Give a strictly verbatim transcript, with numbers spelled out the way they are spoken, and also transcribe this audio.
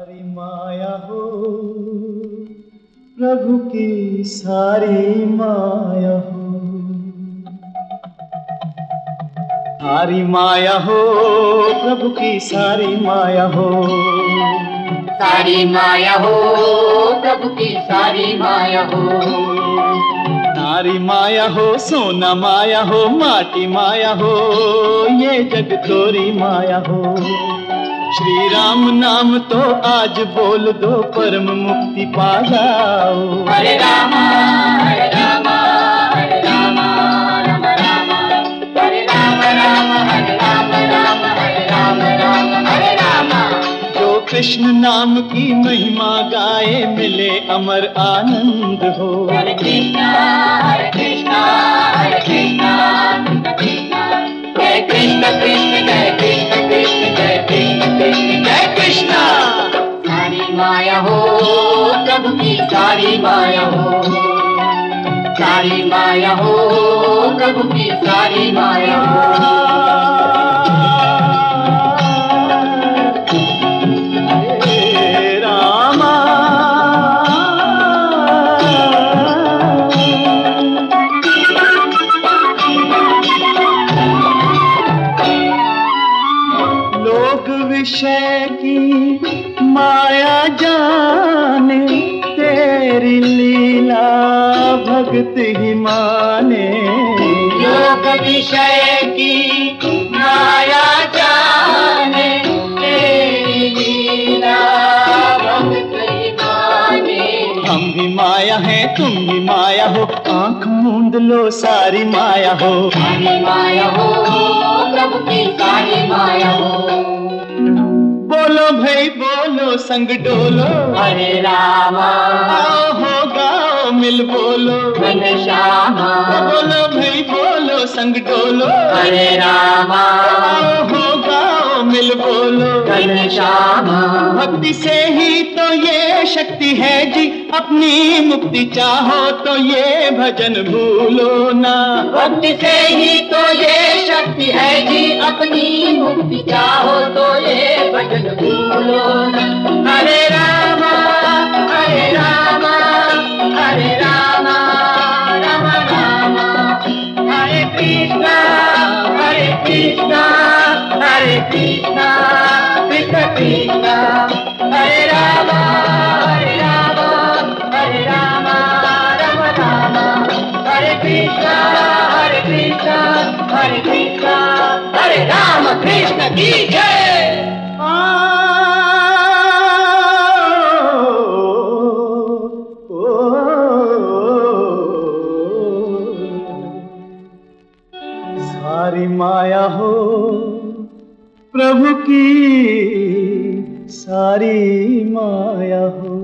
सारी माया हो प्रभु की सारी माया हो, सारी माया हो प्रभु की सारी माया हो, सारी माया हो प्रभु की सारी माया हो, नारी माया हो सोना माया हो माटी माया हो, ये जग तोरी माया हो। श्री राम नाम तो आज बोल दो परम मुक्ति पा जाओ। हरे रामा हरे रामा हरे रामा राम राम हरे राम राम हरे राम राम हरे राम राम हरे रामा। जो कृष्ण नाम की महिमा गाए मिले अमर आनंद हो। हरे कृष्णा हरे कृष्णा हरे कृष्णा कृष्णा जय कृष्ण कृष्ण जय कृष्ण कृष्ण जय कृष्ण कृष्ण जय कृष्णा। सारी माया हो प्रभु की सारी माया हो, सारी माया हो प्रभु की सारी माया हो। विषय की माया जाने तेरी लीला भगत ही माने। लोक विषय की माया जाने तेरी लीला भगत ही माने। हम भी माया हैं तुम भी माया हो, आंख मूंद लो सारी माया हो। सारी माया हो प्रभु की सारी माया हो। बोलो भाई बोलो संग डोलो हरे रामा, आओ हो गाओ मिल बोलो घनश्यामा। बोलो भाई बोलो संग डोलो हरे रामा, आओ हो गाओ मिल बोलो घनश्यामा। भक्ति से ही तो ये शक्ति है जी, अपनी मुक्ति चाहो तो ये भजन भूलो ना। भक्ति से ही तो ये शक्ति है जी, अपनी मुक्ति चाहो तो ये भजन भूलो ना। हरे रामा हरे रामा हरे रामा राम राम हरे कृष्णा हरे कृष्णा हरे कृष्णा कृष्ण कृष्णा हरे रामा हरे रामा हरे रामा राम राम हरे कृष्णा हरे कृष्णा हरे कृष्णा हरे राम कृष्ण की जय। सारी माया हो प्रभु की सारी माया हो।